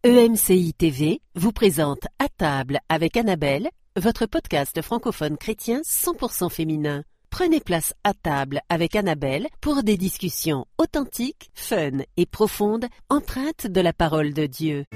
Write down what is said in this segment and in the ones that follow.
EMCI TV vous présente À table avec Annabelle, votre podcast francophone chrétien 100% féminin. Prenez place à table avec Annabelle pour des discussions authentiques, fun et profondes, empreintes de la parole de Dieu.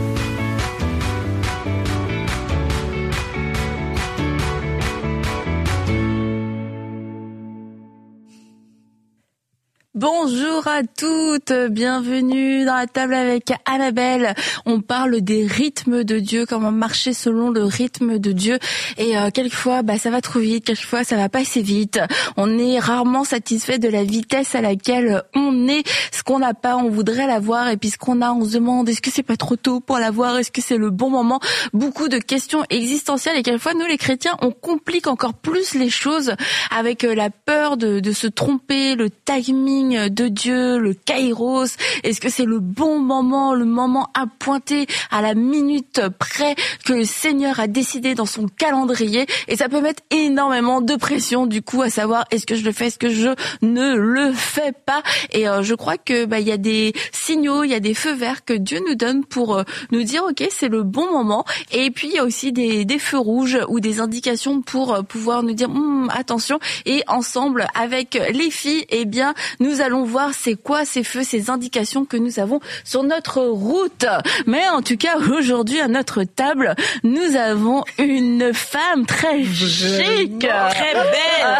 Bonjour à toutes, bienvenue dans la table avec Annabelle. On parle des rythmes de Dieu, comment marcher selon le rythme de Dieu. Et quelquefois, ça va trop vite, quelquefois ça va pas assez vite. On est rarement satisfait de la vitesse à laquelle on est. Ce qu'on n'a pas, on voudrait l'avoir. Et puis ce qu'on a, on se demande, est-ce que c'est pas trop tôt pour l'avoir? Est-ce que c'est le bon moment? Beaucoup de questions existentielles. Et quelquefois, nous les chrétiens, on complique encore plus les choses avec la peur de se tromper, le timing de Dieu, le kairos. Est-ce que c'est le bon moment, le moment à pointer à la minute près que le Seigneur a décidé dans son calendrier? Et ça peut mettre énormément de pression du coup à savoir est-ce que je le fais, est-ce que je ne le fais pas. Et je crois que il y a des signaux, il y a des feux verts que Dieu nous donne pour nous dire ok, c'est le bon moment. Et puis il y a aussi des feux rouges ou des indications pour pouvoir nous dire attention. Et ensemble avec les filles, nous allons voir c'est quoi ces feux, ces indications que nous avons sur notre route. Mais en tout cas, aujourd'hui, à notre table, nous avons une femme très chic. Très belle.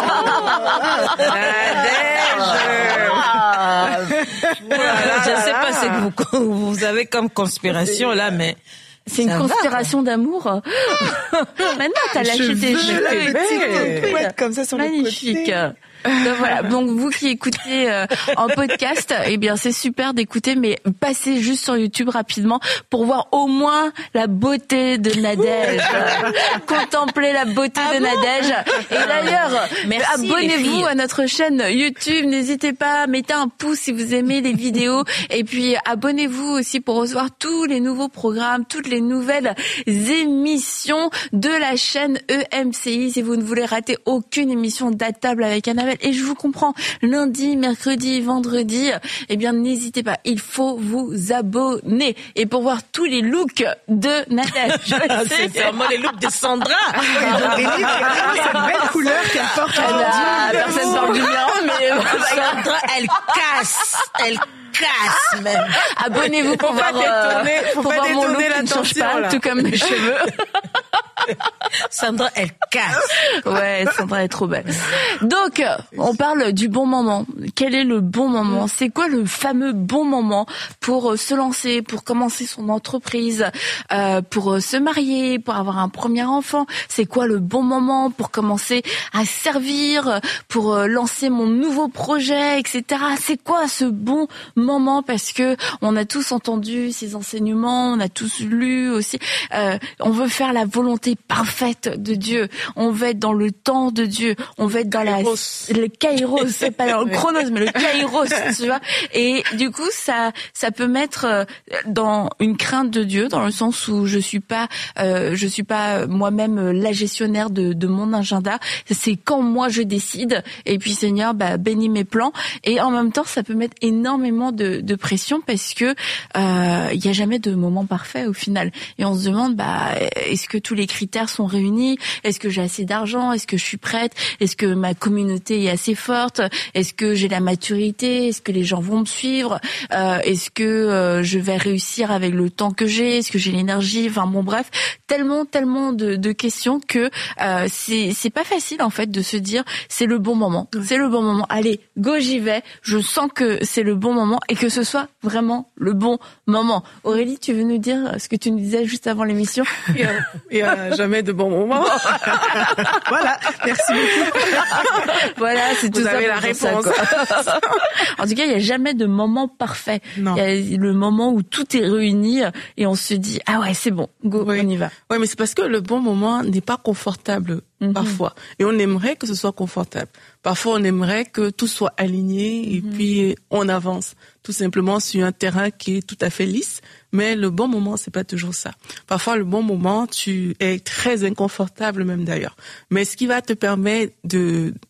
Je sais pas ce que vous avez comme conspiration là, mais... C'est une conspiration d'amour. Maintenant, t'as lâché tes cheveux. Comme ça sur magnifique. Le côté. Donc voilà, donc vous qui écoutez en podcast, c'est super d'écouter, mais passez juste sur YouTube rapidement pour voir au moins la beauté de Nadège. Contemplez la beauté de Nadège. Et d'ailleurs, abonnez-vous à notre chaîne YouTube, n'hésitez pas, mettez un pouce si vous aimez les vidéos, et puis abonnez-vous aussi pour recevoir tous les nouveaux programmes, toutes les nouvelles émissions de la chaîne EMCI si vous ne voulez rater aucune émission d'À table avec Annabelle. Et je vous comprends, lundi, mercredi, vendredi, n'hésitez pas, il faut vous abonner. Et pour voir tous les looks de Nadège. C'est vraiment les looks de Sandra. Cette belle couleur qu'elle porte aujourd'hui. Personne parle du mien, mais Sandra, elle casse même. Abonnez-vous pour voir mon look qui ne change pas, tout comme mes cheveux. Sandra, elle casse. Ouais, Sandra est trop belle. Donc, on parle du bon moment. Quel est le bon moment? C'est quoi le fameux bon moment pour se lancer, pour commencer son entreprise, pour se marier, pour avoir un premier enfant? C'est quoi le bon moment pour commencer à servir, pour lancer mon nouveau projet, etc. C'est quoi ce bon moment? Parce que on a tous entendu ces enseignements, on a tous lu aussi. On veut faire la volonté parfaite de Dieu. On veut être dans le temps de Dieu. On veut être dans le kairos, c'est pas dans le chronos, mais le kairos, tu vois. Et du coup, ça peut mettre dans une crainte de Dieu, dans le sens où je suis pas moi-même la gestionnaire de mon agenda. C'est quand moi je décide. Et puis Seigneur, bénis mes plans. Et en même temps, ça peut mettre énormément de pression parce que il y a jamais de moment parfait au final. Et on se demande, est-ce que tous les critères sont réunis? Est-ce que j'ai assez d'argent? Est-ce que je suis prête? Est-ce que ma communauté est assez forte? Est-ce que j'ai la maturité? Est-ce que les gens vont me suivre? Est-ce que je vais réussir avec le temps que j'ai? Est-ce que j'ai l'énergie? Enfin bon, bref, tellement de questions que c'est pas facile en fait de se dire c'est le bon moment. C'est le bon moment. Allez, go, j'y vais. Je sens que c'est le bon moment et que ce soit vraiment le bon moment. Aurélie, tu veux nous dire ce que tu nous disais juste avant l'émission? Il y a jamais de bon moment. Voilà, merci beaucoup. Voilà, c'est tout ça. Vous avez la réponse. Ça, en tout cas, il y a jamais de moment parfait. Non. Il y a le moment où tout est réuni et on se dit ah ouais, c'est bon, go, Oui. on y va. Oui, mais c'est parce que le bon moment n'est pas confortable parfois. Et on aimerait que ce soit confortable. Parfois, on aimerait que tout soit aligné et puis on avance tout simplement sur un terrain qui est tout à fait lisse. Mais le bon moment, c'est pas toujours ça. Parfois, le bon moment, tu es très inconfortable même d'ailleurs. Mais ce qui va te permettre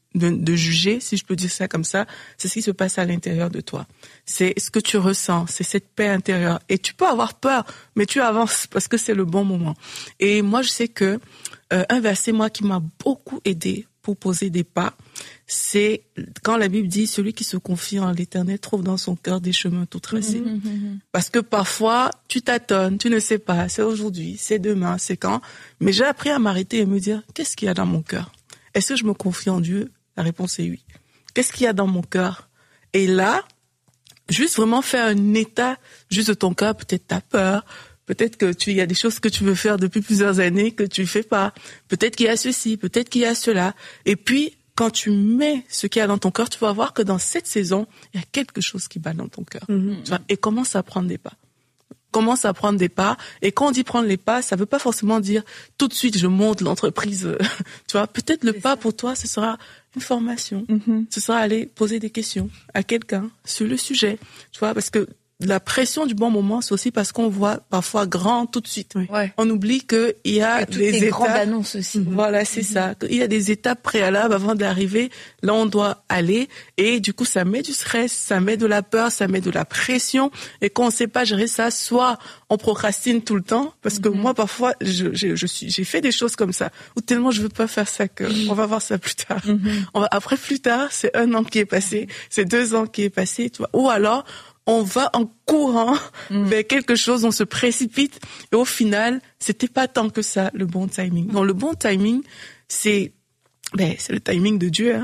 de juger, si je peux dire ça comme ça, c'est ce qui se passe à l'intérieur de toi. C'est ce que tu ressens, c'est cette paix intérieure. Et tu peux avoir peur, mais tu avances parce que c'est le bon moment. Et moi, je sais que un verset, moi, qui m'a beaucoup aidé pour poser des pas, c'est quand la Bible dit « Celui qui se confie en l'Éternel trouve dans son cœur des chemins tout tracés ». Parce que parfois, tu tâtonnes, tu ne sais pas, c'est aujourd'hui, c'est demain, c'est quand. Mais j'ai appris à m'arrêter et me dire « Qu'est-ce qu'il y a dans mon cœur ? Est-ce que je me confie en Dieu ?» La réponse est oui. Qu'est-ce qu'il y a dans mon cœur? Et là, juste vraiment faire un état juste de ton cœur. Peut-être t'as peur, peut-être que il y a des choses que tu veux faire depuis plusieurs années que tu fais pas. Peut-être qu'il y a ceci, peut-être qu'il y a cela. Et puis, quand tu mets ce qu'il y a dans ton cœur, tu vas voir que dans cette saison, il y a quelque chose qui bat dans ton cœur. Tu vois, et commence à prendre des pas. Commence à prendre des pas. Et quand on dit prendre les pas, ça veut pas forcément dire tout de suite je monte l'entreprise. Tu vois, peut-être le pas pour toi, ce sera une formation. Ce sera aller poser des questions à quelqu'un sur le sujet. Tu vois, parce que la pression du bon moment, c'est aussi parce qu'on voit parfois grand tout de suite. Ouais. On oublie que il y a des étapes. Grandes annonces aussi. Voilà, c'est ça. Il y a des étapes préalables avant d'arriver là on doit aller. Et du coup, ça met du stress, ça met de la peur, ça met de la pression. Et quand on sait pas gérer ça, soit on procrastine tout le temps, parce que moi, parfois, j'ai fait des choses comme ça, ou tellement je veux pas faire ça que on va voir ça plus tard. Après, plus tard, c'est 1 an qui est passé, c'est 2 ans qui est passé, tu vois. Ou alors, on va en courant vers quelque chose, on se précipite, et au final, c'était pas tant que ça, le bon timing. Donc, le bon timing, c'est le timing de Dieu, hein.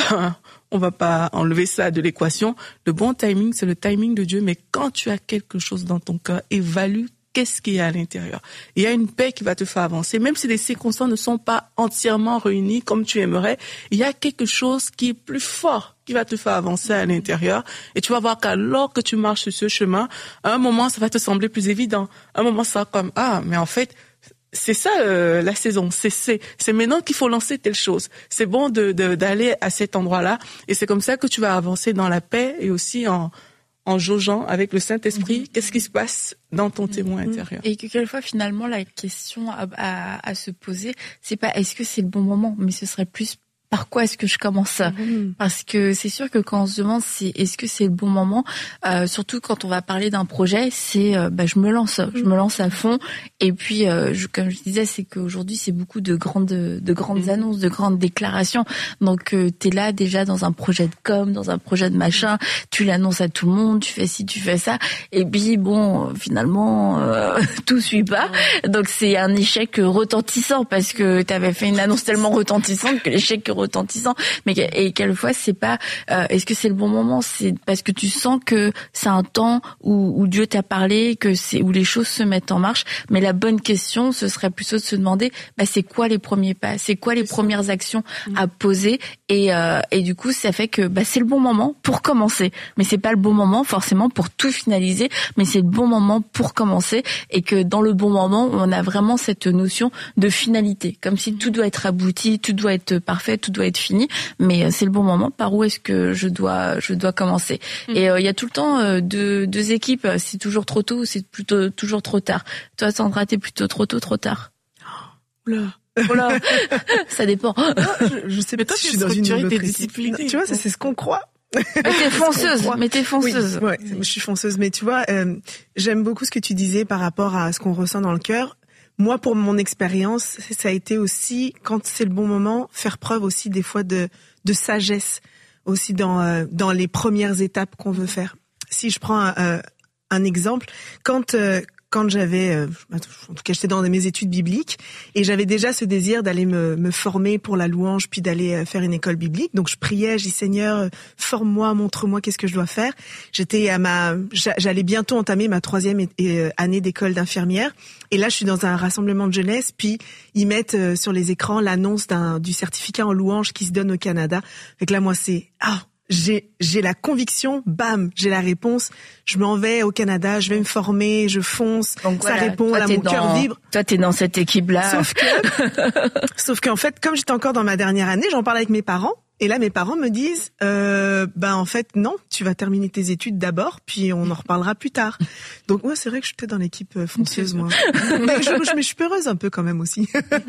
On va pas enlever ça de l'équation. Le bon timing, c'est le timing de Dieu, mais quand tu as quelque chose dans ton cœur, évalue qu'est-ce qu'il y a à l'intérieur. Il y a une paix qui va te faire avancer, même si les circonstances ne sont pas entièrement réunies comme tu aimerais, il y a quelque chose qui est plus fort, qui va te faire avancer à l'intérieur. Et tu vas voir qu'alors que tu marches sur ce chemin, à un moment, ça va te sembler plus évident. À un moment, ça va comme, mais en fait, c'est ça la saison. C'est maintenant qu'il faut lancer telle chose. C'est bon d'aller à cet endroit-là. Et c'est comme ça que tu vas avancer dans la paix et aussi en jaugeant avec le Saint-Esprit, qu'est-ce qui se passe dans ton témoin intérieur. Et que quelquefois, finalement, la question à se poser, c'est pas est-ce que c'est le bon moment, mais ce serait plus par quoi est-ce que je commence? Parce que c'est sûr que quand on se demande est-ce que c'est le bon moment, surtout quand on va parler d'un projet, c'est je me lance à fond. Et puis comme je disais, c'est qu'aujourd'hui c'est beaucoup de grandes annonces, de grandes déclarations. Donc t'es là déjà dans un projet de com, dans un projet de machin, tu l'annonces à tout le monde, tu fais ci, tu fais ça, et puis bon finalement tout suit pas. Donc c'est un échec retentissant parce que t'avais fait une annonce tellement retentissante que l'échec retentissant, mais et quelquefois c'est pas est-ce que c'est le bon moment, c'est parce que tu sens que c'est un temps où Dieu t'a parlé, que c'est où les choses se mettent en marche. Mais la bonne question, ce serait plutôt de se demander c'est quoi les premiers pas, c'est quoi les premières actions à poser, et du coup ça fait que c'est le bon moment pour commencer, mais c'est pas le bon moment forcément pour tout finaliser, mais c'est le bon moment pour commencer, et que dans le bon moment on a vraiment cette notion de finalité, comme si tout doit être abouti, tout doit être parfait, tout doit être fini, mais c'est le bon moment. Par où est-ce que je dois commencer? Et il y a tout le temps deux équipes. C'est toujours trop tôt ou c'est plutôt toujours trop tard? Toi, Sandra, t'es plutôt trop tôt, trop tard? Oula. Ça dépend. Je sais pas si je suis dans une autre discipline. Tu vois, c'est ce qu'on croit. Mais t'es fonceuse. Oui, je suis fonceuse. Mais tu vois, j'aime beaucoup ce que tu disais par rapport à ce qu'on ressent dans le cœur. Moi, pour mon expérience, ça a été aussi, quand c'est le bon moment, faire preuve aussi des fois de sagesse, aussi dans les premières étapes qu'on veut faire. Si je prends un exemple, quand j'avais, en tout cas, j'étais dans mes études bibliques et j'avais déjà ce désir d'aller me former pour la louange, puis d'aller faire une école biblique. Donc je priais, je dis Seigneur, forme-moi, montre-moi qu'est-ce que je dois faire. J'allais bientôt entamer ma 3e année d'école d'infirmière. Et là, je suis dans un rassemblement de jeunesse, puis ils mettent sur les écrans l'annonce du certificat en louange qui se donne au Canada. Fait que là, moi, c'est j'ai la conviction, bam, j'ai la réponse. Je m'en vais au Canada, je vais me former, je fonce. Donc ça répond, là, mon cœur vibre. Toi, t'es dans cette équipe-là. Sauf qu'en fait, comme j'étais encore dans ma dernière année, j'en parlais avec mes parents. Et là, mes parents me disent, en fait, non, tu vas terminer tes études d'abord, puis on en reparlera plus tard. Donc, moi, c'est vrai que je suis peut-être dans l'équipe fonceuse, moi. Mais je suis peureuse un peu quand même aussi.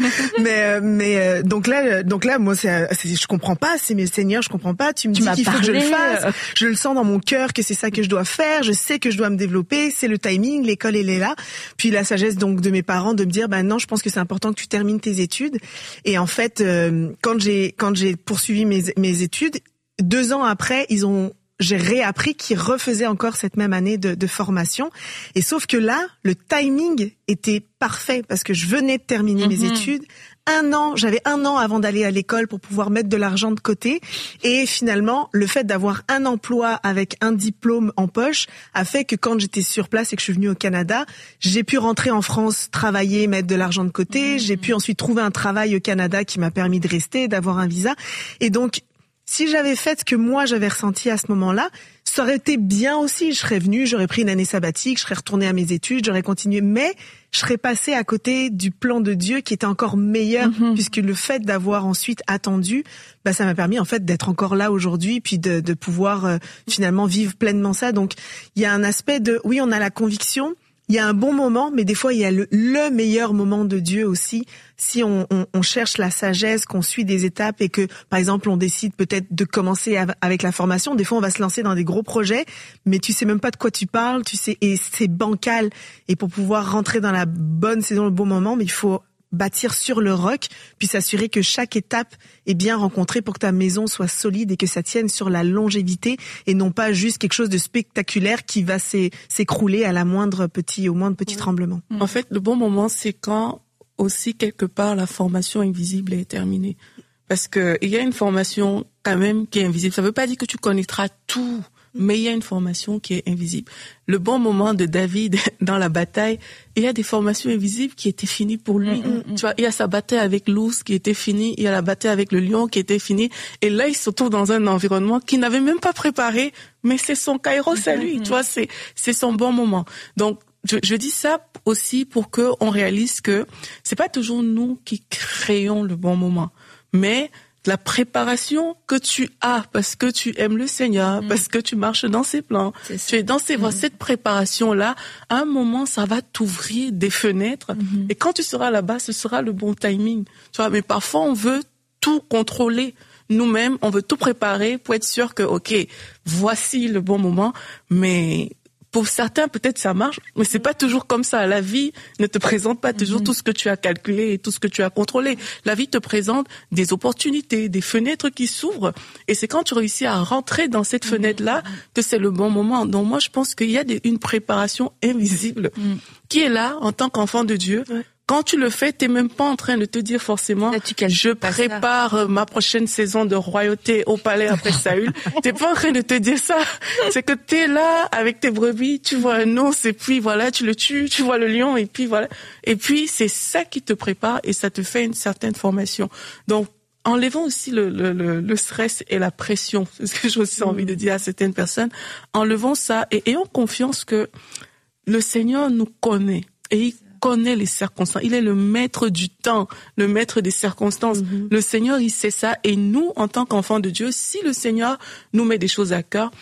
Donc là, moi, je comprends pas. C'est mes seigneurs, je comprends pas. Tu me dis qu'il faut que je le fasse. Je le sens dans mon cœur que c'est ça que je dois faire. Je sais que je dois me développer. C'est le timing. L'école, elle est là. Puis la sagesse, donc, de mes parents de me dire, non, je pense que c'est important que tu termines tes études. Et en fait, quand j'ai poursuivi mes études, 2 ans après, j'ai réappris qu'ils refaisaient encore cette même année de formation. Et sauf que là, le timing était parfait parce que je venais de terminer mes études. J'avais 1 an avant d'aller à l'école pour pouvoir mettre de l'argent de côté. Et finalement, le fait d'avoir un emploi avec un diplôme en poche a fait que quand j'étais sur place et que je suis venue au Canada, j'ai pu rentrer en France, travailler, mettre de l'argent de côté. J'ai pu ensuite trouver un travail au Canada qui m'a permis de rester, d'avoir un visa. Et donc, si j'avais fait ce que moi j'avais ressenti à ce moment-là, ça aurait été bien aussi. Je serais venue, j'aurais pris une année sabbatique, je serais retournée à mes études, j'aurais continué, mais je serais passée à côté du plan de Dieu qui était encore meilleur, puisque le fait d'avoir ensuite attendu, ça m'a permis en fait d'être encore là aujourd'hui, puis de pouvoir finalement vivre pleinement ça. Donc il y a un aspect de, oui, on a la conviction. Il y a un bon moment, mais des fois, il y a le meilleur moment de Dieu aussi. Si on cherche la sagesse, qu'on suit des étapes et que, par exemple, on décide peut-être de commencer avec la formation. Des fois, on va se lancer dans des gros projets, mais tu sais même pas de quoi tu parles, et c'est bancal. Et pour pouvoir rentrer dans la bonne saison, le bon moment, mais il faut bâtir sur le roc, puis s'assurer que chaque étape est bien rencontrée pour que ta maison soit solide et que ça tienne sur la longévité et non pas juste quelque chose de spectaculaire qui va s'écrouler au moindre petit tremblement. En fait, le bon moment, c'est quand aussi quelque part la formation invisible est terminée. Parce que il y a une formation quand même qui est invisible. Ça veut pas dire que tu connaîtras tout, mais il y a une formation qui est invisible. Le bon moment de David dans la bataille, il y a des formations invisibles qui étaient finies pour lui. Tu vois, il y a sa bataille avec l'ours qui était finie, il y a la bataille avec le lion qui était finie, et là il se retrouve dans un environnement qu'il n'avait même pas préparé, mais c'est son kairos à lui, tu vois, c'est son bon moment. Donc je dis ça aussi pour que on réalise que c'est pas toujours nous qui créons le bon moment, mais la préparation que tu as parce que tu aimes le Seigneur, parce que tu marches dans ses plans, tu es dans cette préparation-là, à un moment, ça va t'ouvrir des fenêtres. Et quand tu seras là-bas, ce sera le bon timing. Tu vois, mais parfois, on veut tout contrôler. Nous-mêmes, on veut tout préparer pour être sûr que, OK, voici le bon moment, mais pour certains, peut-être ça marche, mais c'est pas toujours comme ça. La vie ne te présente pas toujours tout ce que tu as calculé et tout ce que tu as contrôlé. La vie te présente des opportunités, des fenêtres qui s'ouvrent. Et c'est quand tu réussis à rentrer dans cette fenêtre-là que c'est le bon moment. Donc moi, je pense qu'il y a une préparation invisible qui est là en tant qu'enfant de Dieu. Quand tu le fais, t'es même pas en train de te dire forcément, je prépare ma prochaine saison de royauté au palais après Saül. T'es pas en train de te dire ça. C'est que t'es là avec tes brebis, tu vois un ours et puis voilà, tu le tues, tu vois le lion et puis voilà. Et puis c'est ça qui te prépare et ça te fait une certaine formation. Donc, enlevons aussi le stress et la pression. C'est ce que j'ai aussi envie de dire à certaines personnes. Enlevons ça et ayons confiance que le Seigneur nous connaît et il connaît les circonstances. Il est le maître du temps, le maître des circonstances. Le Seigneur, il sait ça. Et nous, en tant qu'enfants de Dieu, si le Seigneur nous met des choses à cœur,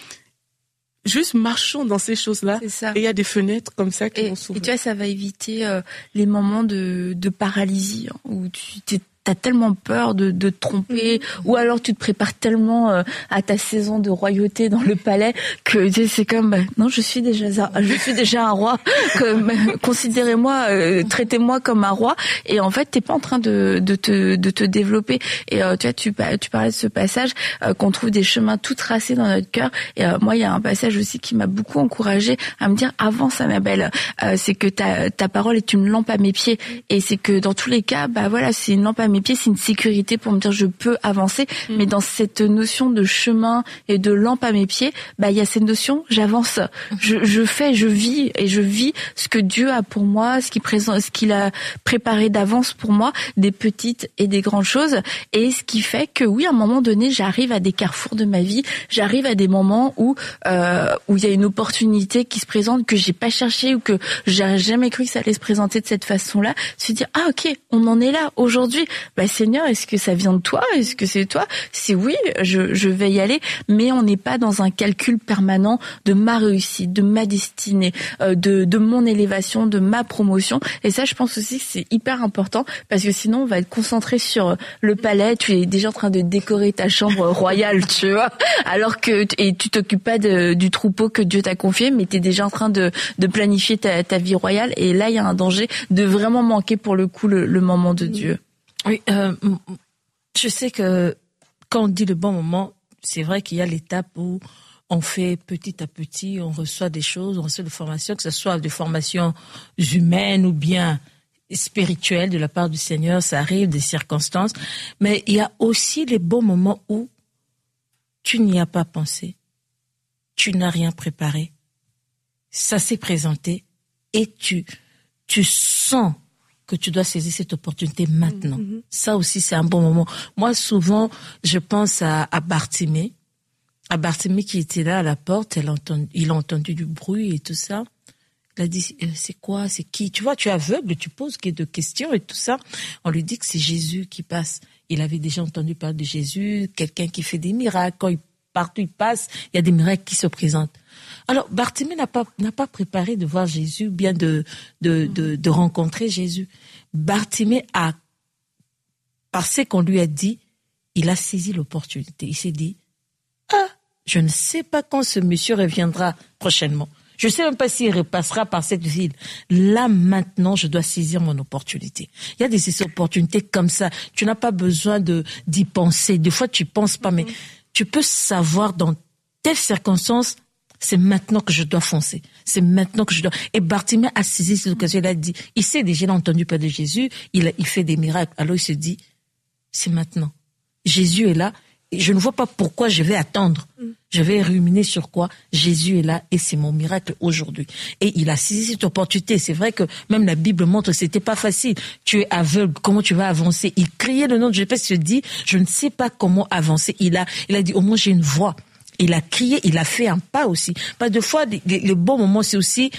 juste marchons dans ces choses-là. Et il y a des fenêtres comme ça qui vont s'ouvrir. Et tu vois, ça va éviter les moments de paralysie, hein, où t'as tellement peur de te tromper, ou alors tu te prépares tellement à ta saison de royauté dans le palais que c'est comme non, je suis déjà un roi, considérez-moi, traitez-moi comme un roi, et en fait t'es pas en train de te développer. Et tu vois, tu parlais de ce passage qu'on trouve des chemins tout tracés dans notre cœur, et moi il y a un passage aussi qui m'a beaucoup encouragée à me dire avance Annabelle, c'est que ta parole est une lampe à mes pieds, et c'est que dans tous les cas voilà, c'est une lampe à mes pieds, c'est une sécurité pour me dire je peux avancer, mais dans cette notion de chemin et de lampe à mes pieds, il y a cette notion j'avance, je vis ce que Dieu a pour moi, ce qu'il a préparé d'avance pour moi, des petites et des grandes choses, et ce qui fait que oui, à un moment donné, j'arrive à des carrefours de ma vie, j'arrive à des moments où il y a une opportunité qui se présente que j'ai pas cherché ou que j'aurais jamais cru que ça allait se présenter de cette façon-là, se dire ok, on en est là aujourd'hui. Seigneur, est-ce que ça vient de toi? Est-ce que c'est toi? Si oui, je vais y aller. Mais on n'est pas dans un calcul permanent de ma réussite, de ma destinée, de mon élévation, de ma promotion. Et ça, je pense aussi que c'est hyper important parce que sinon, on va être concentré sur le palais. Tu es déjà en train de décorer ta chambre royale, tu vois, alors que et tu t'occupes pas du troupeau que Dieu t'a confié, mais tu es déjà en train de planifier ta vie royale. Et là, il y a un danger de vraiment manquer pour le coup le moment de Dieu. Oui, je sais que quand on dit le bon moment, c'est vrai qu'il y a l'étape où on fait petit à petit, on reçoit des choses, on reçoit des formations, que ce soit des formations humaines ou bien spirituelles de la part du Seigneur, ça arrive, des circonstances. Mais il y a aussi les bons moments où tu n'y as pas pensé, tu n'as rien préparé, ça s'est présenté et tu sens que tu dois saisir cette opportunité maintenant. Ça aussi, c'est un bon moment. Moi, souvent, je pense à Bartimée. À Bartimée qui était là à la porte, il a entendu du bruit et tout ça. Il a dit, c'est quoi, c'est qui? Tu vois, tu es aveugle, tu poses de questions et tout ça. On lui dit que c'est Jésus qui passe. Il avait déjà entendu parler de Jésus, quelqu'un qui fait des miracles. Quand partout il passe, il y a des miracles qui se présentent. Alors, Bartimée n'a pas préparé de voir Jésus, bien de rencontrer Jésus. Bartimée par ce qu'on lui a dit, il a saisi l'opportunité. Il s'est dit, je ne sais pas quand ce monsieur reviendra prochainement. Je ne sais même pas s'il repassera par cette ville. Là, maintenant, je dois saisir mon opportunité. Il y a des opportunités comme ça. Tu n'as pas besoin d'y penser. Des fois, tu ne penses pas, mais tu peux savoir dans telle circonstance, c'est maintenant que je dois foncer. C'est maintenant que je dois... Et Bartimée a saisi cette occasion. Il a dit, il sait déjà, il a entendu parler de Jésus, il fait des miracles. Alors il se dit, c'est maintenant. Jésus est là. Et je ne vois pas pourquoi je vais attendre. Je vais ruminer sur quoi? Jésus est là et c'est mon miracle aujourd'hui. Et il a saisi cette opportunité. C'est vrai que même la Bible montre que c'était pas facile. Tu es aveugle, comment tu vas avancer? Il criait le nom de Jésus, il se dit, je ne sais pas comment avancer. Il a dit, au moins j'ai une voix. Il a crié, il a fait un pas aussi. Pas de fois, le bon moment, c'est aussi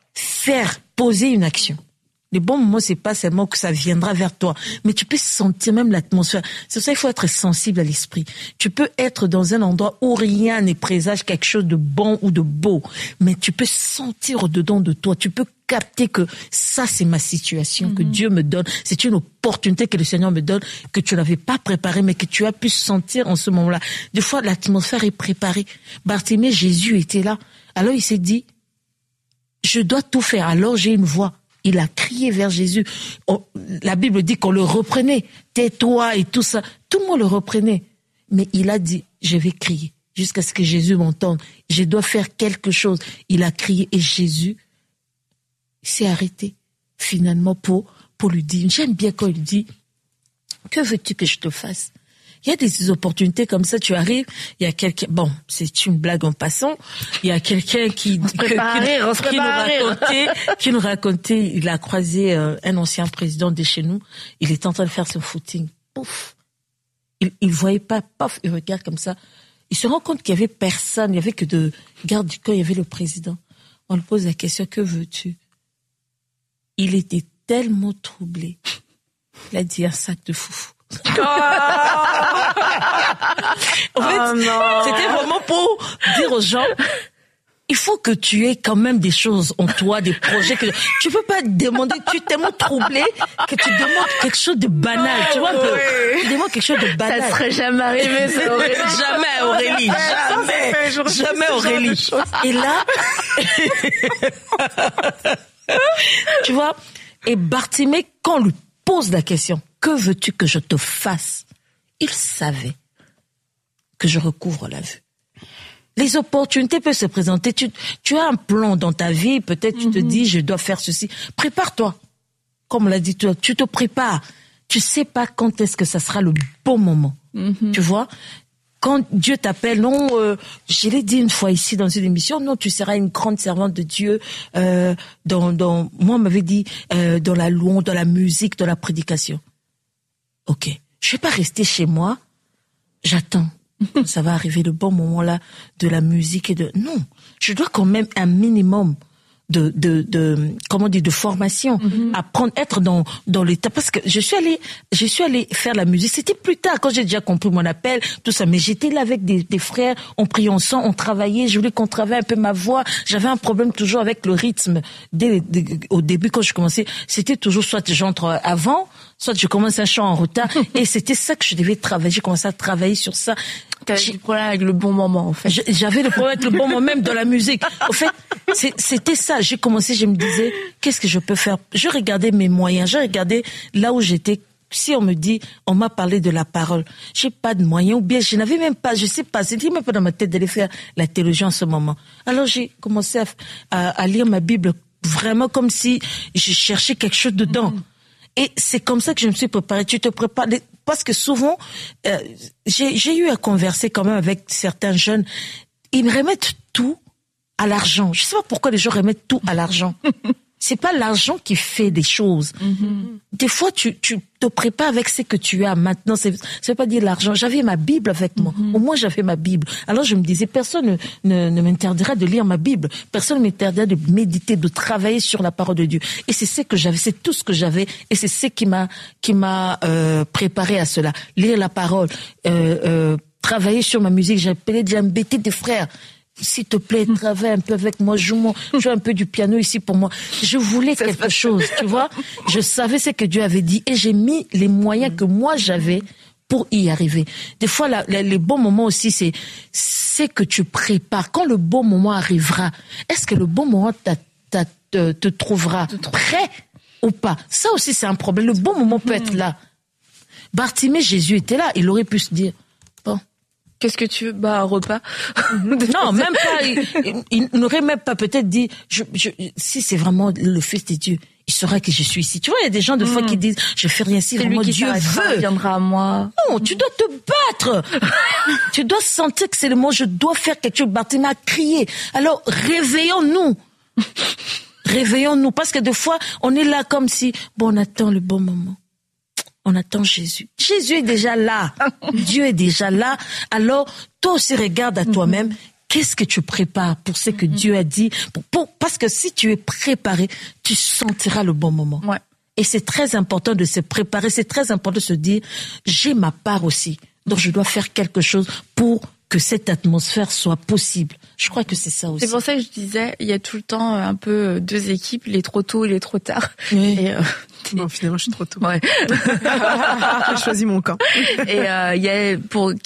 poser une action. Le bon moment, c'est pas seulement que ça viendra vers toi, mais tu peux sentir même l'atmosphère. C'est ça, il faut être sensible à l'esprit. Tu peux être dans un endroit où rien ne présage quelque chose de bon ou de beau, mais tu peux sentir au-dedans de toi. Tu peux capter que ça, c'est ma situation, que Dieu me donne. C'est une opportunité que le Seigneur me donne, que tu n'avais pas préparée, mais que tu as pu sentir en ce moment-là. Des fois, l'atmosphère est préparée. Bartimée, Jésus était là. Alors, il s'est dit, je dois tout faire. Alors, j'ai une voix. Il a crié vers Jésus. La Bible dit qu'on le reprenait. Tais-toi et tout ça. Tout le monde le reprenait. Mais il a dit, je vais crier jusqu'à ce que Jésus m'entende. Je dois faire quelque chose. Il a crié et Jésus s'est arrêté finalement pour lui dire. J'aime bien quand il dit, que veux-tu que je te fasse? Il y a des opportunités comme ça, tu arrives, il y a quelqu'un, bon, c'est une blague en passant, il y a quelqu'un qui nous racontait, il a croisé un ancien président de chez nous, il était en train de faire son footing, pouf, il voyait pas, paf, il regarde comme ça, il se rend compte qu'il y avait personne, il y avait que de garde du corps, il y avait le président. On lui pose la question, que veux-tu? Il était tellement troublé, il a dit un sac de foufou. En fait, c'était vraiment pour dire aux gens, il faut que tu aies quand même des choses en toi, des projets que tu peux pas demander, tu es tellement troublé que tu demandes quelque chose de banal, tu vois, tu demandes quelque chose de banal. Ça serait jamais arrivé, ça aurait... Jamais Aurélie, jamais Aurélie. Et là, tu vois, et Bartimée, quand on lui pose la question, que veux-tu que je te fasse? Il savait que je recouvre la vue. Les opportunités peuvent se présenter. Tu as un plan dans ta vie, peut-être tu te dis, je dois faire ceci. Prépare-toi. Comme l'a dit, tu te prépares. Tu sais pas quand est-ce que ça sera le bon moment. Tu vois? Quand Dieu t'appelle, non, je l'ai dit une fois ici dans une émission, non, tu seras une grande servante de Dieu. Moi, on m'avait dit dans la louange, dans la musique, dans la prédication. Ok, je vais pas rester chez moi. J'attends. Ça va arriver le bon moment là de la musique et de... Non, je dois quand même un minimum de formation, apprendre, être dans l'état, parce que je suis allée faire la musique. C'était plus tard, quand j'ai déjà compris mon appel, tout ça, mais j'étais là avec des frères, on priait ensemble, on travaillait, je voulais qu'on travaille un peu ma voix. J'avais un problème toujours avec le rythme. Au début, quand je commençais, c'était toujours soit j'entre avant, soit je commence un chant en retard, et c'était ça que je devais travailler. J'ai commencé à travailler sur ça. T'avais du problème avec le bon moment, en fait. J'avais le problème avec le bon moment, même dans la musique. En fait, c'était ça. J'ai commencé, je me disais, qu'est-ce que je peux faire? Je regardais mes moyens, je regardais là où j'étais. Si on m'a parlé de la parole, j'ai pas de moyens, ou bien je n'avais même pas, je sais pas, c'était même pas dans ma tête d'aller faire la théologie en ce moment. Alors j'ai commencé à lire ma Bible vraiment comme si je cherchais quelque chose dedans. Et c'est comme ça que je me suis préparée. Tu te prépares, parce que souvent, j'ai eu à converser quand même avec certains jeunes. Ils me remettent tout à l'argent. Je sais pas pourquoi les gens remettent tout à l'argent. C'est pas l'argent qui fait des choses. Des fois, tu te prépares avec ce que tu as maintenant. Ça veut pas dire l'argent. J'avais ma Bible avec moi. Au moins, j'avais ma Bible. Alors, je me disais, personne ne m'interdira de lire ma Bible. Personne ne m'interdira de méditer, de travailler sur la parole de Dieu. Et c'est ce que j'avais. C'est tout ce que j'avais. Et c'est ce qui m'a préparé à cela. Lire la parole, travailler sur ma musique. J'appelais déjà embêter des frères. S'il te plaît, travaille un peu avec moi, joue un peu du piano ici pour moi. Je voulais quelque chose, tu vois. Je savais ce que Dieu avait dit et j'ai mis les moyens que moi j'avais pour y arriver. Des fois, les bons moments aussi, c'est que tu prépares. Quand le bon moment arrivera, est-ce que le bon moment te trouvera prêt ou pas? Ça aussi, c'est un problème. Le bon moment peut être là. Bartimée, Jésus était là. Il aurait pu se dire, bon, qu'est-ce que tu veux? Bah, un repas. Non, même pas. Il n'aurait même pas peut-être dit, si c'est vraiment le Fils de Dieu, il saura que je suis ici. Tu vois, il y a des gens de fois qui disent, je fais rien si vraiment Dieu veut. Il viendra à moi. Non, tu dois te battre. Tu dois sentir que c'est le moment, je dois faire quelque chose. Bartimée a crié. Alors, réveillons-nous. Réveillons-nous. Parce que des fois, on est là comme si, bon, on attend le bon moment. On attend Jésus. Jésus est déjà là. Dieu est déjà là. Alors, toi aussi, regarde à toi-même. Qu'est-ce que tu prépares pour ce que Dieu a dit? Parce que si tu es préparé, tu sentiras le bon moment. Ouais. Et c'est très important de se préparer. C'est très important de se dire, j'ai ma part aussi. Donc, je dois faire quelque chose pour que cette atmosphère soit possible. Je crois que c'est ça aussi. C'est pour ça que je disais, il y a tout le temps un peu deux équipes, les trop tôt et les trop tard. Oui. Et bon, finalement, je suis trop tôt. Ouais. J'ai choisi mon camp. Et il y a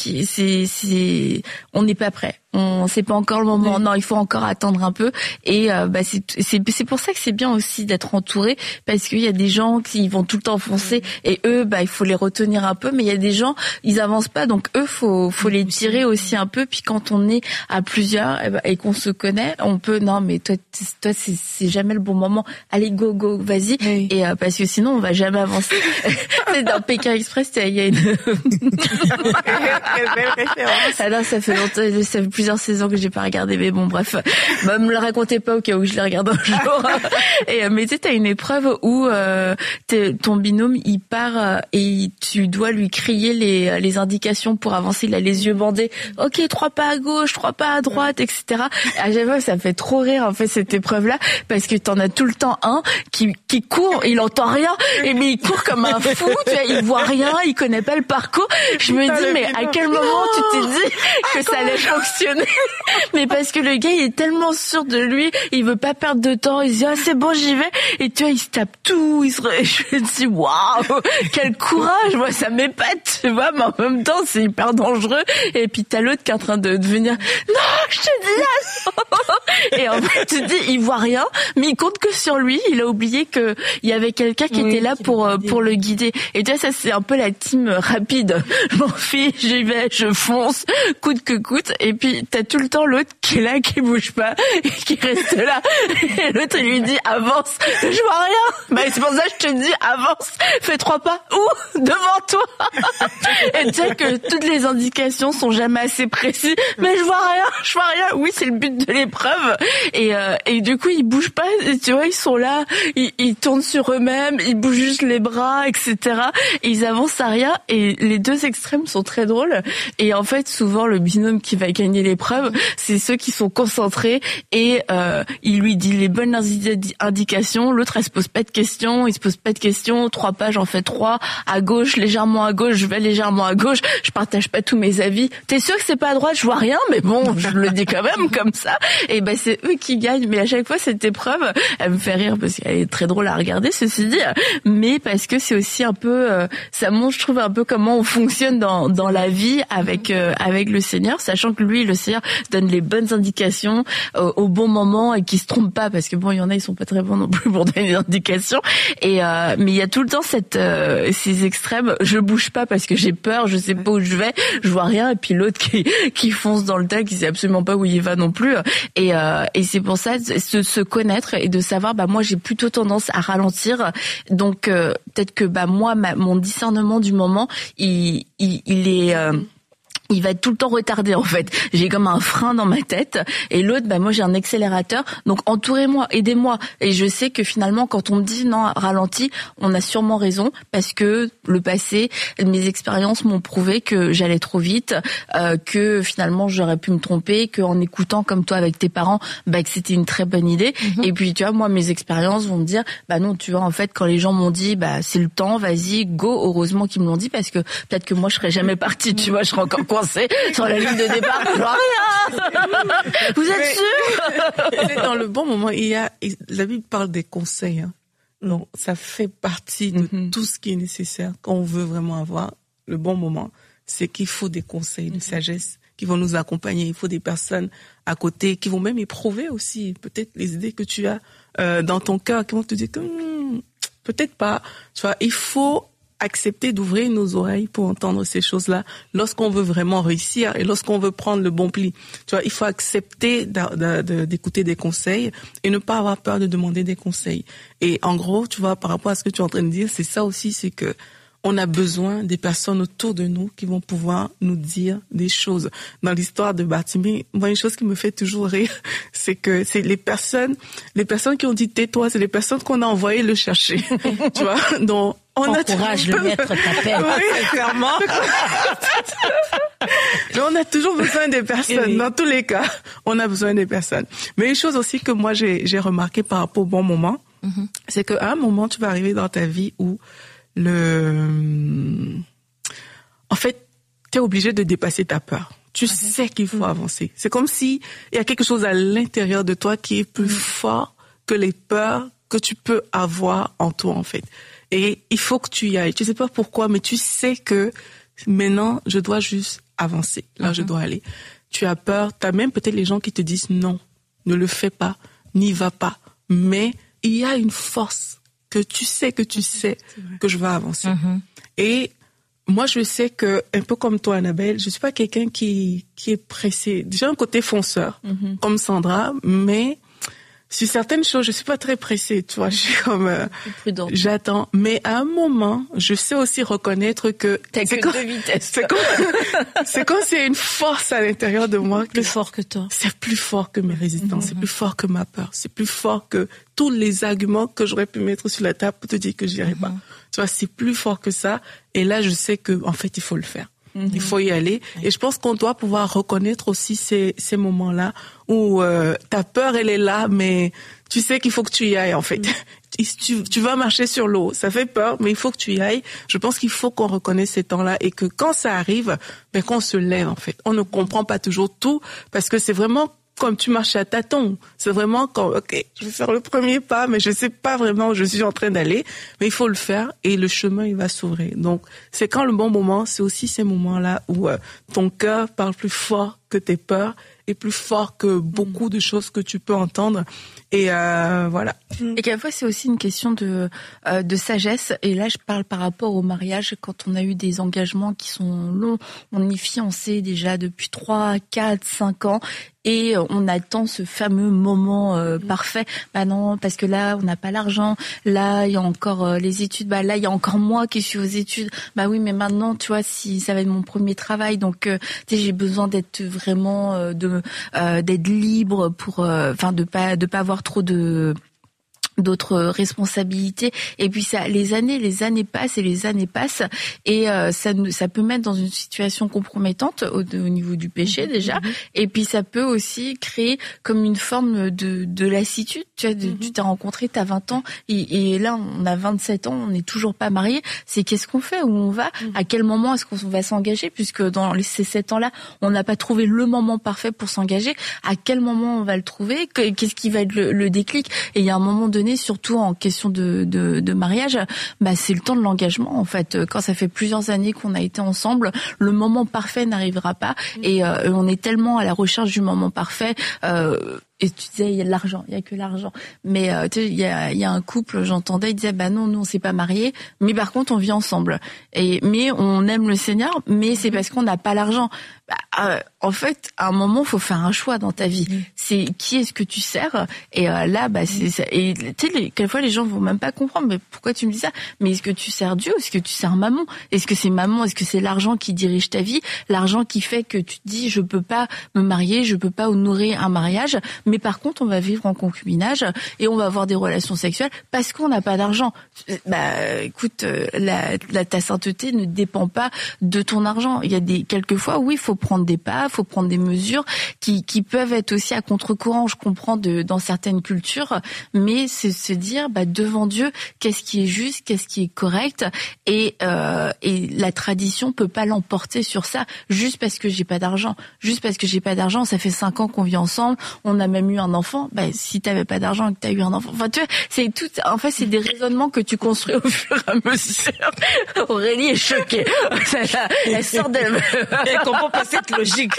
on n'est pas prêt. C'est pas encore le moment. Non, il faut encore attendre un peu. Et c'est pour ça que c'est bien aussi d'être entouré, parce qu'il y a des gens qui vont tout le temps foncer et eux, il faut les retenir un peu. Mais il y a des gens, ils avancent pas, donc eux, faut les tirer aussi un peu. Puis quand on est à plusieurs et qu'on se connaît, on peut, non mais toi c'est jamais le bon moment. Allez, go, vas-y. Oui. Et parce que sinon on va jamais avancer. Dans Pékin Express, il y a une très belle référence. Alors ça fait longtemps, ça fait plusieurs saisons que j'ai pas regardé, mais bon bref, me le racontez pas au cas où je les regarde un jour. Et mais tu sais, t'as une épreuve où ton binôme il part et tu dois lui crier les indications pour avancer. Il a les yeux bandés. Ok, 3 pas à gauche, 3 pas à droite, etc. À chaque fois, ça me fait trop rire en fait cette épreuve-là, parce que t'en as tout le temps un qui court, il entend rien, mais il court comme un fou, tu vois, il voit rien, il connaît pas le parcours. Je me dis, mais à quel moment tu t'es dit que ça allait fonctionner? Mais parce que le gars, il est tellement sûr de lui, il veut pas perdre de temps, il se dit, ah, c'est bon, j'y vais. Et tu vois, il se tape tout, je me dis, waouh, quel courage, moi, ça m'épate, tu vois, mais en même temps, c'est hyper dangereux. Et puis t'as l'autre qui est en train de devenir, non, je te dis là, et en fait, tu te dis, il voit rien, mais il compte que sur lui, il a oublié que il y avait quelqu'un qui était là pour le guider. Et tu vois, ça, c'est un peu la team rapide. Je m'en fiche, j'y vais, je fonce, coûte que coûte. Et puis, t'as tout le temps l'autre qui est là, qui bouge pas, et qui reste là. Et l'autre, il lui dit, avance. Je vois rien. C'est pour ça que je te dis, avance. Fais 3 pas. Où? Devant toi. Et tu sais que toutes les indications sont jamais assez précises. Mais je vois rien. Oui, c'est le but de l'épreuve. Et du coup, ils bougent pas. Et tu vois, ils sont là. Ils tournent sur eux-mêmes. même, ils bougent juste les bras, etc. Et ils avancent à rien. Et les deux extrêmes sont très drôles. Et en fait, souvent, le binôme qui va gagner l'épreuve, c'est ceux qui sont concentrés et il lui dit les bonnes indications. L'autre, elle se pose pas de questions. Il se pose pas de questions. 3 pages, en fait 3. À gauche, légèrement à gauche. Je vais légèrement à gauche. Je partage pas tous mes avis. T'es sûr que c'est pas à droite? Je vois rien, mais bon, je le dis quand même comme ça. Et ben c'est eux qui gagnent. Mais à chaque fois, cette épreuve, elle me fait rire parce qu'elle est très drôle à regarder, ceci dit. Mais parce que c'est aussi un peu, ça montre, je trouve, un peu comment on fonctionne dans la vie avec le Seigneur, sachant que lui, le Seigneur, donne les bonnes indications au bon moment et qui se trompe pas, parce que bon, il y en a, ils sont pas très bons non plus pour donner des indications. Et mais il y a tout le temps ces extrêmes. Je bouge pas parce que j'ai peur, je sais pas où je vais, je vois rien. Et puis l'autre qui fonce dans le tas, qui sait absolument pas où il va non plus. Et c'est pour ça se connaître et de savoir, bah moi j'ai plutôt tendance à ralentir. Donc peut-être que bah moi mon discernement du moment, il est il va être tout le temps retardé en fait. J'ai comme un frein dans ma tête et l'autre, bah moi j'ai un accélérateur. Donc entourez-moi, aidez-moi. Et je sais que finalement quand on me dit non, ralentis, on a sûrement raison parce que le passé, mes expériences m'ont prouvé que j'allais trop vite, que finalement j'aurais pu me tromper, que en écoutant comme toi avec tes parents, bah que c'était une très bonne idée. Et puis tu vois, moi mes expériences vont me dire, bah non, tu vois en fait quand les gens m'ont dit, bah c'est le temps, vas-y, go. Heureusement qu'ils me l'ont dit parce que peut-être que moi je serais jamais partie, tu vois, je serais encore coincée sur la ligne de départ. Je vois rien. Vous êtes sûr? C'est dans le bon moment. La Bible parle des conseils. Hein. Donc, ça fait partie de tout ce qui est nécessaire quand on veut vraiment avoir le bon moment. C'est qu'il faut des conseils de sagesse qui vont nous accompagner. Il faut des personnes à côté qui vont même éprouver aussi peut-être les idées que tu as dans ton cœur, qui vont te dire que peut-être pas. Tu vois, il faut accepter d'ouvrir nos oreilles pour entendre ces choses-là lorsqu'on veut vraiment réussir et lorsqu'on veut prendre le bon pli. Tu vois, il faut accepter d'écouter des conseils et ne pas avoir peur de demander des conseils. Et en gros, tu vois, par rapport à ce que tu es en train de dire, c'est ça aussi, c'est que on a besoin des personnes autour de nous qui vont pouvoir nous dire des choses. Dans l'histoire de Bartimée, moi, une chose qui me fait toujours rire, c'est que c'est les personnes qui ont dit tais-toi, c'est les personnes qu'on a envoyé le chercher. Tu vois, donc on encourage le maître t'appelle. Oui, clairement. Mais on a toujours besoin des personnes. Oui. Dans tous les cas, on a besoin des personnes. Mais une chose aussi que moi j'ai remarqué par rapport au bon moment, c'est qu'à un moment tu vas arriver dans ta vie où en fait, t'es obligé de dépasser ta peur. Tu sais qu'il faut avancer. C'est comme si il y a quelque chose à l'intérieur de toi qui est plus fort que les peurs que tu peux avoir en toi, en fait. Et il faut que tu y ailles. Tu sais pas pourquoi, mais tu sais que maintenant, je dois juste avancer. Là, je dois aller. Tu as peur. T'as même peut-être les gens qui te disent non, ne le fais pas, n'y va pas. Mais il y a une force que tu sais que je vais avancer. Et moi, je sais que, un peu comme toi, Annabelle, je suis pas quelqu'un qui est pressé. J'ai un côté fonceur, comme Sandra, mais sur certaines choses, je suis pas très pressée, tu vois. Je suis comme, j'attends. Mais à un moment, je sais aussi reconnaître que t'as que deux vitesses. C'est comme s'il y a une force à l'intérieur de moi. Plus fort que toi. C'est plus fort que mes résistances, c'est plus fort que ma peur, c'est plus fort que tous les arguments que j'aurais pu mettre sur la table pour te dire que j'y arrive pas. Tu vois, c'est plus fort que ça. Et là, je sais que, en fait, il faut le faire. Il faut y aller. Et je pense qu'on doit pouvoir reconnaître aussi ces moments-là où ta peur, elle est là, mais tu sais qu'il faut que tu y ailles, en fait. Tu vas marcher sur l'eau. Ça fait peur, mais il faut que tu y ailles. Je pense qu'il faut qu'on reconnaisse ces temps-là et que quand ça arrive, ben, qu'on se lève, en fait. On ne comprend pas toujours tout parce que c'est vraiment comme tu marches à tâtons. C'est vraiment comme, ok, je vais faire le premier pas, mais je sais pas vraiment où je suis en train d'aller, mais il faut le faire et le chemin, il va s'ouvrir. Donc, c'est quand le bon moment, c'est aussi ces moments-là où ton cœur parle plus fort que tes peurs et plus fort que beaucoup de choses que tu peux entendre. Et voilà. Et quelquefois, c'est aussi une question de sagesse. Et là, je parle par rapport au mariage. Quand on a eu des engagements qui sont longs, on est fiancé déjà depuis 3, 4, 5 ans. Et on attend ce fameux moment parfait. Bah non, parce que là, on n'a pas l'argent. Là, il y a encore les études. Bah là, il y a encore moi qui suis aux études. Bah oui, mais maintenant, tu vois, si ça va être mon premier travail, donc tu sais, j'ai besoin d'être vraiment d'être libre pour, enfin, de pas avoir trop de d'autres responsabilités, et puis ça, les années passent et ça peut mettre dans une situation compromettante au niveau du péché déjà, et puis ça peut aussi créer comme une forme de lassitude. Tu vois, tu t'es rencontré, t'as 20 ans et là on a 27 ans, on n'est toujours pas mariés. C'est qu'est-ce qu'on fait, où on va, à quel moment est-ce qu'on va s'engager, puisque dans ces 7 ans-là, on n'a pas trouvé le moment parfait pour s'engager. À quel moment on va le trouver, qu'est-ce qui va être le déclic? Et il y a un moment donné, surtout en question de mariage, c'est le temps de l'engagement en fait. Quand ça fait plusieurs années qu'on a été ensemble, le moment parfait n'arrivera pas et on est tellement à la recherche du moment parfait. Et tu disais, il y a de l'argent, il y a que l'argent. Mais tu sais, il y a un couple, j'entendais, il disait, non, nous on s'est pas mariés, mais par contre on vit ensemble. Mais on aime le Seigneur, mais c'est parce qu'on n'a pas l'argent. En fait, à un moment, faut faire un choix dans ta vie. C'est qui est-ce que tu sers. Et là, c'est ça. Et tu sais, quelquefois les gens vont même pas comprendre. Mais pourquoi tu me dis ça? Mais est-ce que tu sers Dieu? Est-ce que tu sers maman? Est-ce que c'est maman? Est-ce que c'est l'argent qui dirige ta vie? L'argent qui fait que tu te dis, je peux pas me marier, je peux pas honorer un mariage. Mais par contre, on va vivre en concubinage et on va avoir des relations sexuelles parce qu'on n'a pas d'argent. Écoute, ta sainteté ne dépend pas de ton argent. Il y a quelquefois, oui, il faut prendre des pas, faut prendre des mesures qui peuvent être aussi à contre-courant. Je comprends dans certaines cultures, mais c'est se dire, devant Dieu, qu'est-ce qui est juste, qu'est-ce qui est correct, et la tradition peut pas l'emporter sur ça juste parce que j'ai pas d'argent. Juste parce que j'ai pas d'argent, ça fait 5 ans qu'on vit ensemble, on a même eu un enfant. Si t'avais pas d'argent et que t'as eu un enfant, enfin tu vois, c'est tout. En fait, c'est des raisonnements que tu construis au fur et à mesure. Aurélie est choquée. Elle sort d'elle. Elle comprend pas cette logique.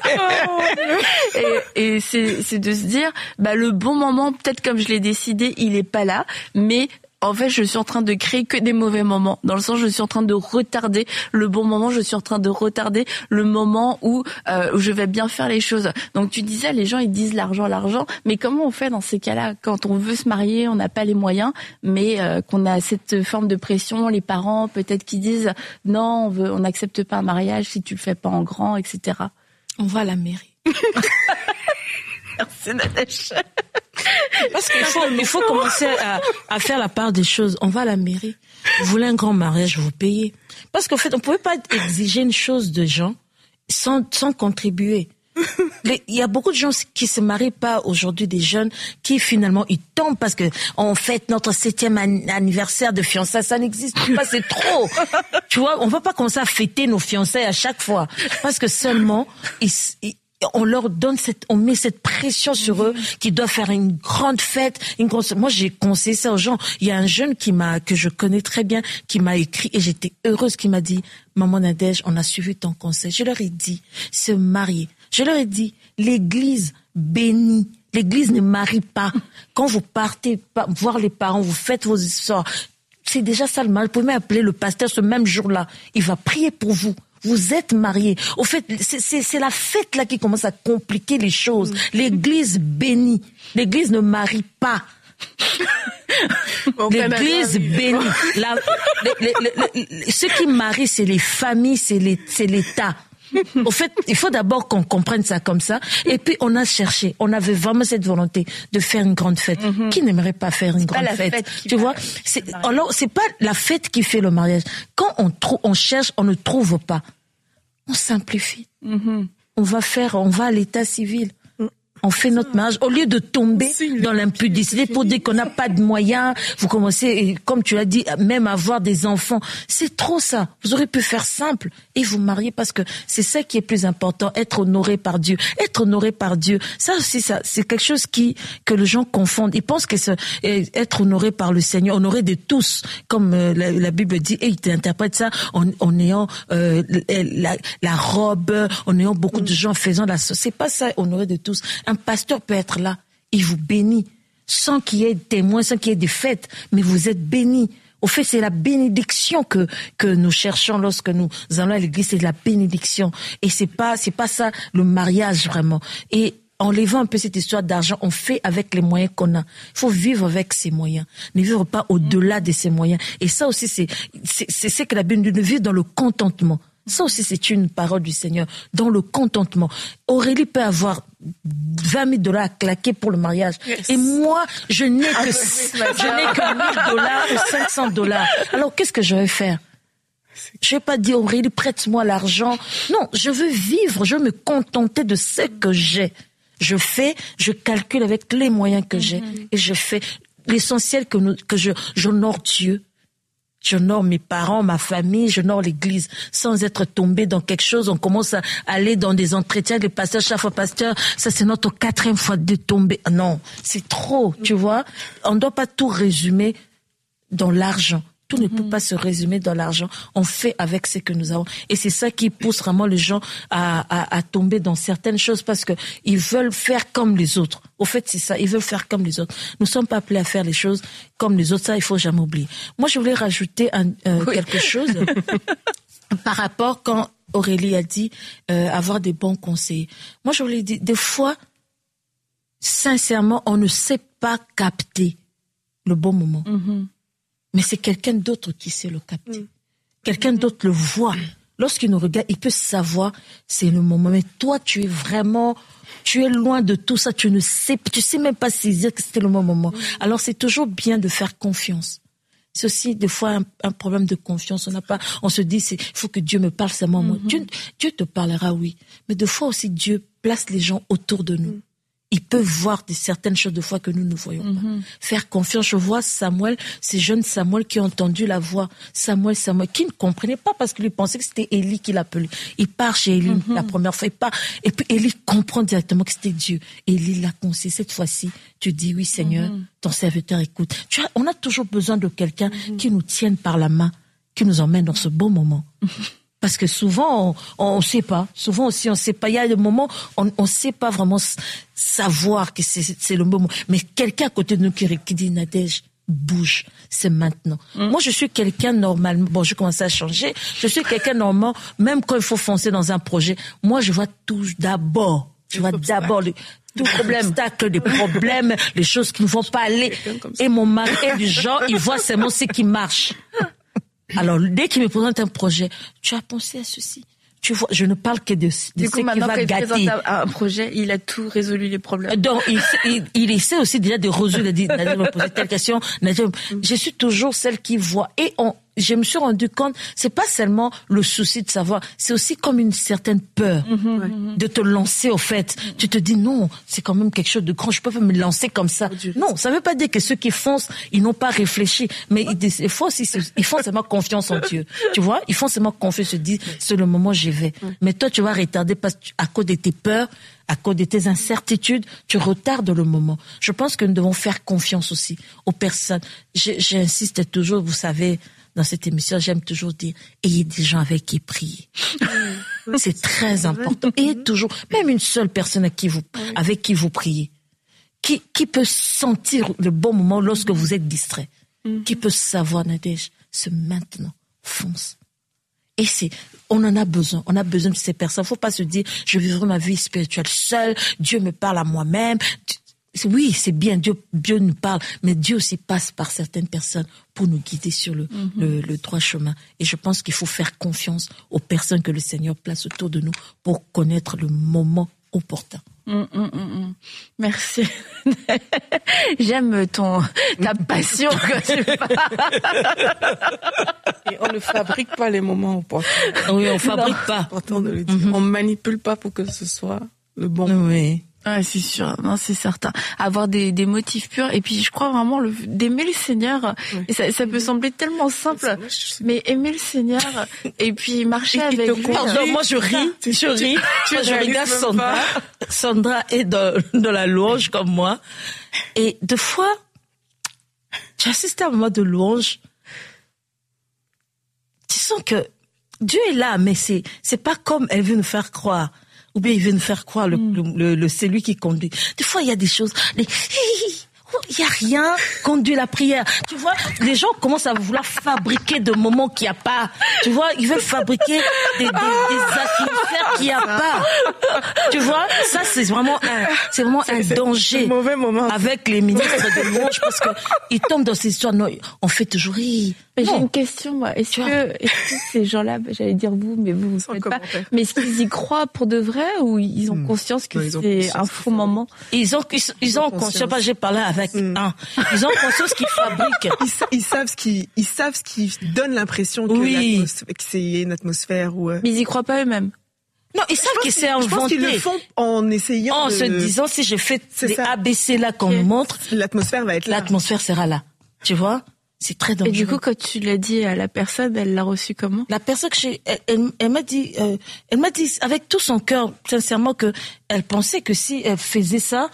et c'est de se dire, le bon moment, peut-être comme je l'ai décidé, il est pas là, mais en fait, je suis en train de créer que des mauvais moments. Dans le sens, je suis en train de retarder le bon moment. Je suis en train de retarder le moment où je vais bien faire les choses. Donc, tu disais, les gens, ils disent l'argent. Mais comment on fait dans ces cas-là? Quand on veut se marier, on n'a pas les moyens, mais qu'on a cette forme de pression, les parents, peut-être, qui disent, non, on n'accepte pas un mariage si tu le fais pas en grand, etc. On va à la mairie. Merci, Natacha. Parce qu'il faut commencer à faire la part des choses. On va à la mairie. Vous voulez un grand mariage, vous payez. Parce qu'en fait, on ne pouvait pas exiger une chose de gens sans contribuer. Il y a beaucoup de gens qui se marient pas aujourd'hui, des jeunes qui finalement ils tombent parce que on fête notre 7e anniversaire de fiançailles, ça n'existe pas, c'est trop. Tu vois, on va pas commencer à fêter nos fiançailles à chaque fois parce que seulement on leur donne on met cette pression sur eux qu'ils doivent faire une grande fête, moi j'ai conseillé ça aux gens. Il y a un jeune que je connais très bien, qui m'a écrit et j'étais heureuse, qui m'a dit, maman Nadège, on a suivi ton conseil. Je leur ai dit, se marier. Je leur ai dit, l'église bénit. L'église ne marie pas. Quand vous partez voir les parents, vous faites vos histoires. C'est déjà ça le mal. Vous pouvez même appeler le pasteur ce même jour-là. Il va prier pour vous. Vous êtes mariés. Au fait, c'est la fête là qui commence à compliquer les choses. L'église bénit. L'église ne marie pas. L'église bénit. Ce qui marie, c'est les familles, c'est l'État. Au fait, il faut d'abord qu'on comprenne ça comme ça. Et puis, on a cherché. On avait vraiment cette volonté de faire une grande fête. Qui n'aimerait pas faire une grande fête? Tu vois? Alors, c'est pas la fête qui fait le mariage. Quand on cherche, on ne trouve pas. On simplifie. On va à l'état civil. On fait notre mariage. Au lieu de tomber dans l'impudicité pour dire qu'on n'a pas de moyens, vous commencez, comme tu l'as dit, même à avoir des enfants. C'est trop ça. Vous aurez pu faire simple et vous marier parce que c'est ça qui est plus important, être honoré par Dieu. Être honoré par Dieu, ça aussi, c'est quelque chose que les gens confondent. Ils pensent que être honoré par le Seigneur, honoré de tous, comme la Bible dit, et il interprète ça en ayant la robe, en ayant beaucoup de gens faisant c'est pas ça, honoré de tous. Un pasteur peut être là, il vous bénit, sans qu'il y ait de témoins, sans qu'il y ait de fêtes, mais vous êtes bénis. Au fait, c'est la bénédiction que nous cherchons lorsque nous allons à l'église, c'est la bénédiction. Et c'est pas ça le mariage vraiment. Et en levant un peu cette histoire d'argent, on fait avec les moyens qu'on a. Il faut vivre avec ses moyens, ne vivre pas au-delà de ses moyens. Et ça aussi, c'est que la Bible nous dit, vivre dans le contentement. Ça aussi, c'est une parole du Seigneur. Dans le contentement. Aurélie peut avoir 20 000 $ à claquer pour le mariage. Yes. Et moi, je n'ai que 1 000 $ ou 500 $. Alors, qu'est-ce que je vais faire? Je vais pas dire, Aurélie, prête-moi l'argent. Non, je veux vivre, je veux me contenter de ce que j'ai. Je calcule avec les moyens que j'ai. Et je fais l'essentiel que j'honore Dieu. J'honore mes parents, ma famille, j'honore l'église, sans être tombé dans quelque chose. On commence à aller dans des entretiens, les pasteurs, chaque fois pasteur, ça c'est notre 4e fois de tomber. Non, c'est trop, tu vois. On ne doit pas tout résumer dans l'argent. Tout ne peut pas se résumer dans l'argent. On fait avec ce que nous avons. Et c'est ça qui pousse vraiment les gens à tomber dans certaines choses parce que ils veulent faire comme les autres. Au fait, c'est ça. Ils veulent faire comme les autres. Nous ne sommes pas appelés à faire les choses comme les autres. Ça, il faut jamais oublier. Moi, je voulais rajouter quelque chose par rapport quand Aurélie a dit avoir des bons conseils. Moi, je voulais dire, des fois, sincèrement, on ne sait pas capter le bon moment. Mais c'est quelqu'un d'autre qui sait le capter. Quelqu'un d'autre le voit. Lorsqu'il nous regarde, il peut savoir c'est le moment. Mais toi, tu es loin de tout ça. Tu sais même pas saisir que c'était le bon moment. Alors, c'est toujours bien de faire confiance. C'est aussi, des fois, un problème de confiance. On se dit, il faut que Dieu me parle seulement moi. Dieu te parlera, oui. Mais des fois aussi, Dieu place les gens autour de nous. Ils peuvent voir certaines choses de fois que nous ne voyons pas. Faire confiance. Je vois Samuel, ces jeunes Samuel qui ont entendu la voix. Samuel, qui ne comprenait pas parce qu'il pensait que c'était Élie qui l'appelait. Il part chez Élie la première fois. Il part. Et puis Élie comprend directement que c'était Dieu. Élie l'a conseillé. Cette fois-ci, tu dis oui Seigneur, ton serviteur écoute. On a toujours besoin de quelqu'un qui nous tienne par la main, qui nous emmène dans ce bon moment. Parce que souvent, on sait pas. Souvent aussi, on sait pas. Il y a des moments, on sait pas vraiment savoir que c'est le moment. Mais quelqu'un à côté de nous qui dit, Nadège, bouge, c'est maintenant. Moi, je suis quelqu'un normalement. Bon, je commence à changer. Je suis quelqu'un normalement, même quand il faut foncer dans un projet. Moi, je vois tout d'abord. Je vois d'abord tout obstacle, des problèmes, les choses qui ne vont pas aller. Et mon mari est du genre, il voit seulement ce qui marche. Alors, dès qu'il me présente un projet, tu as pensé à ceci. Tu vois, je ne parle que de ce qui va gâter. Du coup, maintenant, quand il présente un projet, il a tout résolu les problèmes. Donc, il essaie aussi déjà de résoudre, de me poser telle question. Je suis toujours celle qui voit. Et je me suis rendu compte, c'est pas seulement le souci de savoir, c'est aussi comme une certaine peur de te lancer au fait. Tu te dis non, c'est quand même quelque chose de grand, je peux pas me lancer comme ça. Non, ça veut pas dire que ceux qui foncent, ils n'ont pas réfléchi, mais des fois aussi, ils font seulement confiance en Dieu. Tu vois, ils font seulement confiance, se disent c'est le moment j'y vais. Mais toi tu vas retarder parce que à cause de tes peurs, à cause de tes incertitudes, tu retardes le moment. Je pense que nous devons faire confiance aussi aux personnes. J'insiste toujours, vous savez, dans cette émission, j'aime toujours dire, ayez des gens avec qui prier. C'est très important. Ayez toujours, même une seule personne avec qui vous priez. Qui peut sentir le bon moment lorsque vous êtes distrait. Qui peut savoir, Nadège, c'est maintenant, fonce. Et on en a besoin. On a besoin de ces personnes. Faut pas se dire, je vivrai ma vie spirituelle seule. Dieu me parle à moi-même. Oui, c'est bien, Dieu nous parle, mais Dieu aussi passe par certaines personnes pour nous guider sur le droit chemin. Et je pense qu'il faut faire confiance aux personnes que le Seigneur place autour de nous pour connaître le moment opportun. Merci. J'aime ta passion quand tu parles. Et on ne fabrique pas les moments opportuns. Oui, on fabrique pas. C'est important de le dire. On manipule pas pour que ce soit le bon moment. Oui. Ah, c'est sûr, non, c'est certain. Avoir des motifs purs, et puis je crois vraiment d'aimer le Seigneur. Et ça peut sembler tellement simple, mais aimer le Seigneur et puis marcher avec lui. Pardon, moi je ris. Quand je regarde Sandra. Sandra est dans la louange comme moi, et deux fois, j'ai assisté à un moment de louange. Tu sens que Dieu est là, mais c'est pas comme elle veut nous faire croire. Ou bien il veut nous faire croire c'est lui qui conduit. Des fois, il y a des choses, il y a rien conduit la prière. Tu vois, les gens commencent à vouloir fabriquer de moments qu'il n'y a pas. Tu vois, ils veulent fabriquer des atmosphères qu'il n'y a pas. Tu vois, ça c'est vraiment un danger. Un mauvais moment. Avec les ministres de louange, parce que ils tombent dans ces histoires. Non, on fait toujours rire. Mais j'ai une question, moi. Est-ce que ces gens-là, j'allais dire vous, mais vous faites pas. Mais est-ce qu'ils y croient pour de vrai ou ils ont conscience que c'est un faux moment? Ils ont conscience. J'ai parlé avec un. Ils ont conscience qu'ils fabriquent. Ils savent ce qui donne l'impression que c'est une atmosphère ou. Mais ils y croient pas eux-mêmes. Non, ils savent que c'est inventé. Je pense qu'ils le font en essayant en se disant, si je fais des ABC là qu'on nous montre, l'atmosphère va être là. L'atmosphère sera là. Tu vois? C'est très dangereux. Et du coup, quand tu l'as dit à la personne, elle l'a reçu comment? La personne elle m'a dit avec tout son cœur, sincèrement, que elle pensait que si elle faisait ça,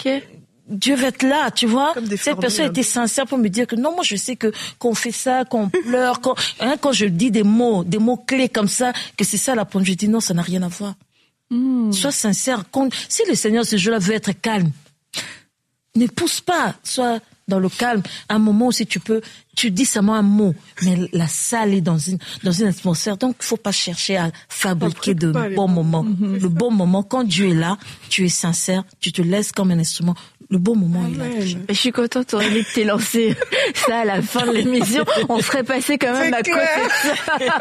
Dieu va être là, tu vois. Cette personne était sincère pour me dire que non, moi je sais que qu'on fait ça, qu'on pleure, quand je dis des mots clés comme ça, que c'est ça la pointe. Je dis non, ça n'a rien à voir. Sois sincère. Si le Seigneur ce jour-là veut être calme, ne pousse pas, sois dans le calme. Un moment aussi tu dis seulement un mot, mais la salle est dans une atmosphère. Donc il faut pas chercher à fabriquer de bons moments. Le bon moment, quand Dieu est là, tu es sincère, tu te laisses comme un instrument. Le bon moment est là. Je suis contente, Aurélie, que t'aies lancé ça à la fin de l'émission. On serait passé quand même à côté de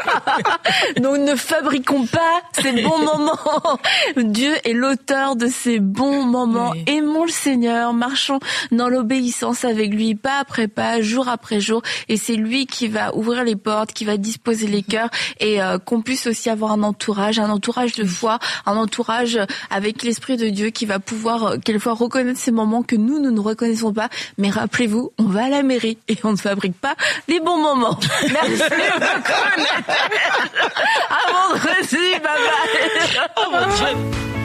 ça. Donc ne fabriquons pas ces bons moments. Dieu est l'auteur de ces bons moments. Oui. Aimons le Seigneur, marchons dans l'obéissance avec lui, pas après pas, jour après jour. Et c'est lui qui va ouvrir les portes, qui va disposer les cœurs et qu'on puisse aussi avoir un entourage de foi, un entourage avec l'Esprit de Dieu qui va pouvoir quelquefois reconnaître ces moments que nous ne reconnaissons pas. Mais rappelez-vous, on va à la mairie et on ne fabrique pas les bons moments. Merci beaucoup, Nathalie. À vendredi, bye bye.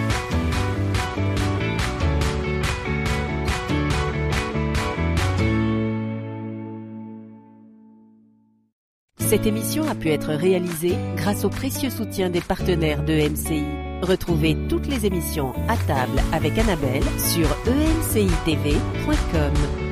Cette émission a pu être réalisée grâce au précieux soutien des partenaires de MCI. Retrouvez toutes les émissions à table avec Annabelle sur emcitv.com.